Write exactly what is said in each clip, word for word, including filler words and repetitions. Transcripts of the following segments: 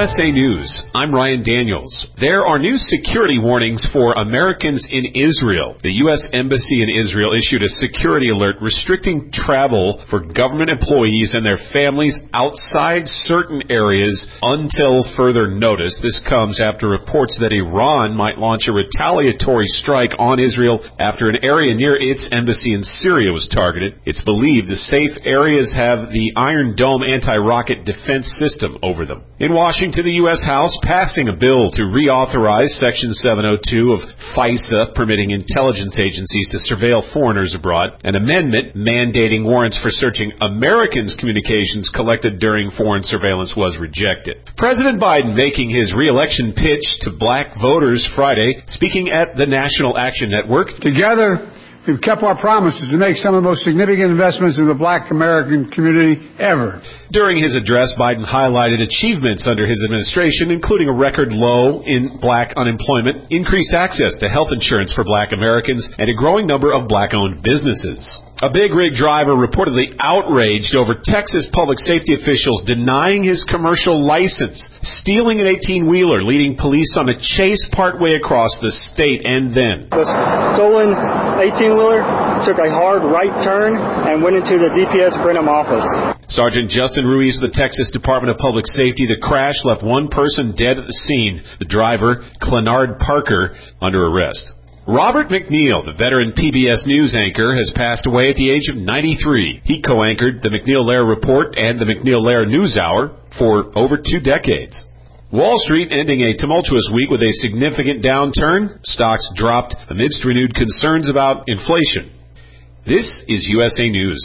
S A News, I'm Ryan Daniels. There are new security warnings for Americans in Israel. The U S Embassy in Israel issued a security alert restricting travel for government employees and their families outside certain areas until further notice. This comes after reports that Iran might launch a retaliatory strike on Israel after an area near its embassy in Syria was targeted. It's believed the safe areas have the Iron Dome anti-rocket defense system over them. In Washington, the U S House passing a bill to reauthorize Section seven oh two of FISA, permitting intelligence agencies to surveil foreigners abroad. An amendment mandating warrants for searching Americans' communications collected during foreign surveillance was rejected. President Biden making his re-election pitch to black voters Friday, speaking at the National Action Network. Together, we've kept our promises to make some of the most significant investments in the black American community ever. During his address, Biden highlighted achievements under his administration, including a record low in black unemployment, increased access to health insurance for black Americans, and a growing number of black-owned businesses. A big rig driver reportedly outraged over Texas public safety officials denying his commercial license, stealing an eighteen-wheeler, leading police on a chase partway across the state, and then the stolen eighteen-wheeler took a hard right turn and went into the D P S Brenham office. Sergeant Justin Ruiz of the Texas Department of Public Safety. The crash left one person dead at the scene. The driver, Clenard Parker, under arrest. Robert McNeil, the veteran P B S News anchor, has passed away at the age of ninety-three. He co-anchored the McNeil-Lehrer Report and the McNeil-Lehrer News Hour for over two decades. Wall Street ending a tumultuous week with a significant downturn. Stocks dropped amidst renewed concerns about inflation. This is U S A News.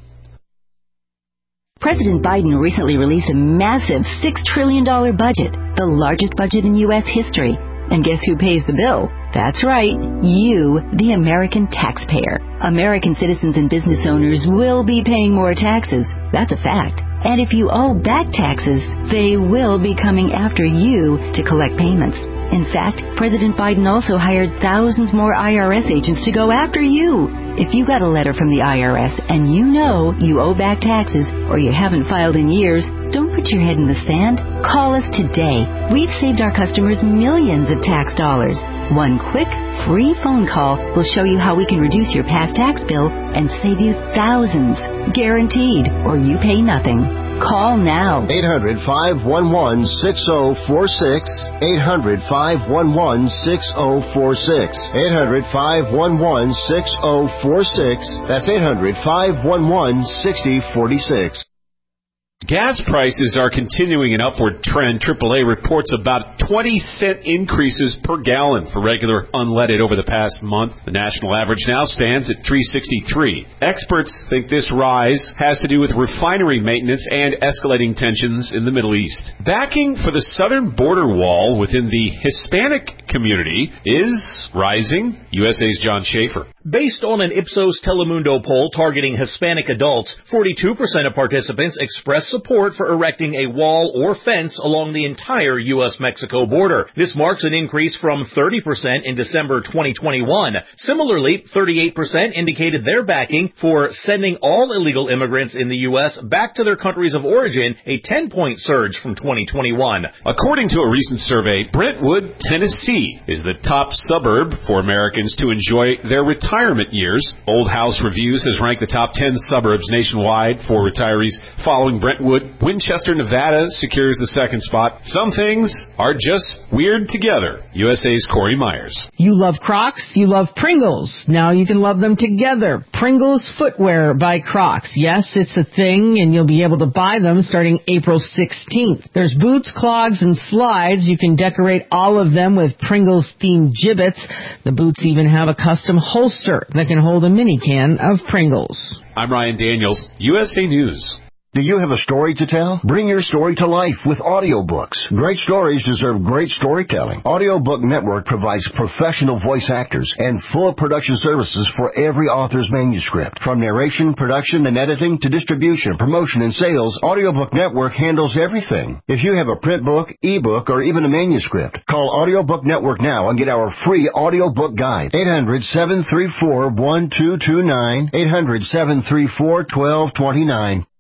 President Biden recently released a massive six trillion dollars budget, the largest budget in U S history. And guess who pays the bill? That's right, you, the American taxpayer. American citizens and business owners will be paying more taxes. That's a fact. And if you owe back taxes, they will be coming after you to collect payments. In fact, President Biden also hired thousands more I R S agents to go after you. If you got a letter from the I R S and you know you owe back taxes or you haven't filed in years, don't put your head in the sand. Call us today. We've saved our customers millions of tax dollars. One quick, free phone call will show you how we can reduce your past tax bill and save you thousands. Guaranteed, or you pay nothing. Call now. eight hundred, five one one, six oh four six. eight hundred, five one one, six oh four six. eight hundred, five one one, six oh four six. That's eight hundred, five one one, six oh four six. Gas prices are continuing an upward trend. triple A reports about twenty cent increases per gallon for regular unleaded over the past month. The national average now stands at three sixty-three. Experts think this rise has to do with refinery maintenance and escalating tensions in the Middle East. Backing for the southern border wall within the Hispanic community is rising. U S A's John Schaefer. Based on an Ipsos Telemundo poll targeting Hispanic adults, forty-two percent of participants expressed support for erecting a wall or fence along the entire U S Mexico border. This marks an increase from thirty percent in December twenty twenty-one. Similarly, thirty-eight percent indicated their backing for sending all illegal immigrants in the U S back to their countries of origin, a ten-point surge from twenty twenty-one. According to a recent survey, Brentwood, Tennessee is the top suburb for Americans to enjoy their retirement years. Old House Reviews has ranked the top ten suburbs nationwide for retirees. Following Brentwood, Winchester, Nevada secures the second spot. Some things are just weird together. U S A's Corey Myers. You love Crocs, you love Pringles. Now you can love them together. Pringles Footwear by Crocs. Yes, it's a thing, and you'll be able to buy them starting April sixteenth. There's boots, clogs, and slides. You can decorate all of them with Pringles-themed gibbets. The boots even have a custom holster that can hold a mini can of Pringles. I'm Ryan Daniels, U S A News. Do you have a story to tell? Bring your story to life with audiobooks. Great stories deserve great storytelling. Audiobook Network provides professional voice actors and full production services for every author's manuscript. From narration, production, and editing to distribution, promotion, and sales, Audiobook Network handles everything. If you have a print book, ebook, or even a manuscript, call Audiobook Network now and get our free audiobook guide. eight hundred, seven three four, one two two nine. eight hundred, seven three four, one two two nine.